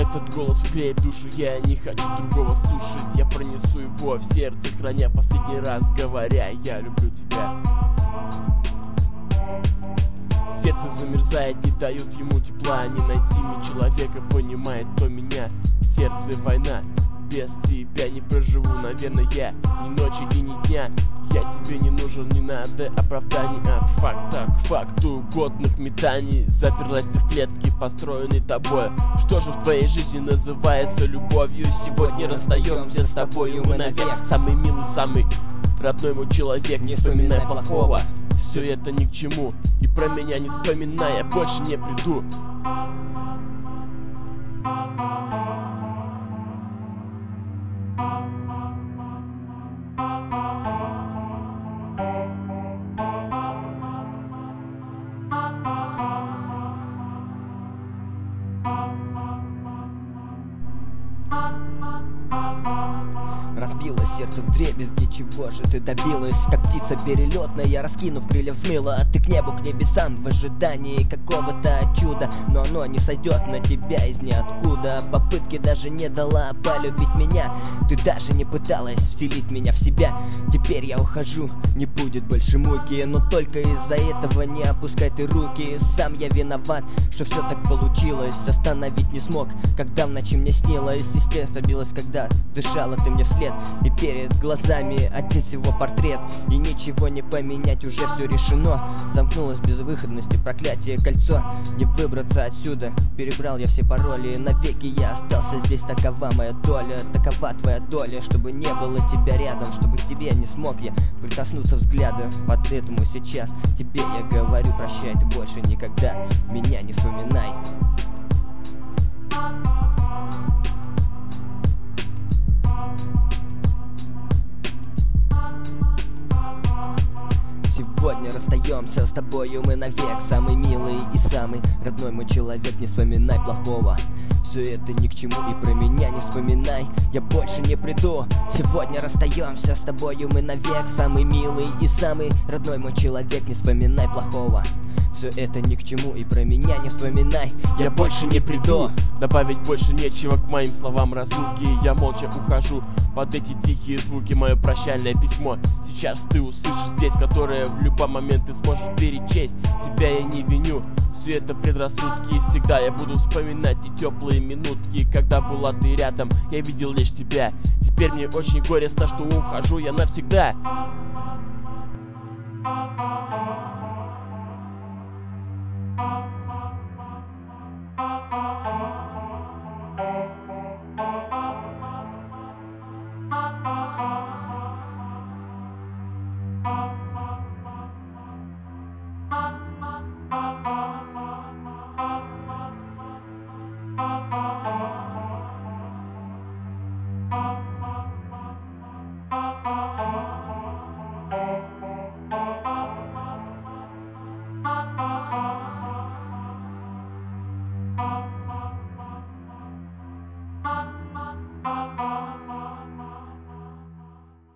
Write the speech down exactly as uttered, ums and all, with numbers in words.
Этот голос греет душу, я не хочу другого слушать. Я пронесу его в сердце, храня последний раз, говоря: я люблю тебя. Сердце замерзает, не дают ему тепла. Не найти мне человека, понимает, кто меня. В сердце война, без тебя не проживу, наверное, я ни ночи и ни дня. Я тебе не нужен, не надо оправданий. От факта к факту годных метаний. Заперлась ты в клетке, построенной тобой. Что же в твоей жизни называется любовью? Сегодня расстаемся с тобою мы навек. Самый милый, самый родной мой человек, не вспоминай плохого. Все это ни к чему, и про меня не вспоминай, я больше не приду. Разбилось сердце вдребезги, чего же ты добилась? Как птица перелетная, раскинув крылья, взмыла ты к небу, к небесам в ожидании какого-то чуда. Но оно не сойдет на тебя из ниоткуда. Попытки даже не дала полюбить меня. Ты даже не пыталась вселить меня в себя. Теперь я ухожу, не будет больше муки. Но только из-за этого не опускай ты руки. Сам я виноват, что все так получилось. Остановить не смог, когда в ночи мне снилось. Естественно билось, когда дышала ты мне вслед. И перед глазами один всего портрет. И ничего не поменять, уже все решено. Замкнулось безвыходности, проклятие, кольцо. Не выбраться отсюда, перебрал я все пароли. Навеки я остался здесь, такова моя доля. Такова твоя доля, чтобы не было тебя рядом. Чтобы к тебе не смог я прикоснуться взглядом. Поэтому сейчас тебе я говорю: прощай, ты больше никогда меня не вспоминай. Сегодня расстаемся с тобою мы навек. Самый милый и самый родной мой человек, не вспоминай плохого. Все это ни к чему, и про меня не вспоминай, я больше не приду. Сегодня расстаемся с тобою мы навек. Самый милый и самый родной мой человек, не вспоминай плохого. Все это ни к чему, и про меня не вспоминай, я, я больше не приду. Добавить больше нечего к моим словам разлуки. Я молча ухожу под эти тихие звуки. Мое прощальное письмо сейчас ты услышишь здесь, которое в любой момент ты сможешь перечесть. Тебя я не виню, все это предрассудки. Всегда я буду вспоминать и теплые минутки, когда была ты рядом, я видел лишь тебя. Теперь мне очень горестно, что ухожу я навсегда.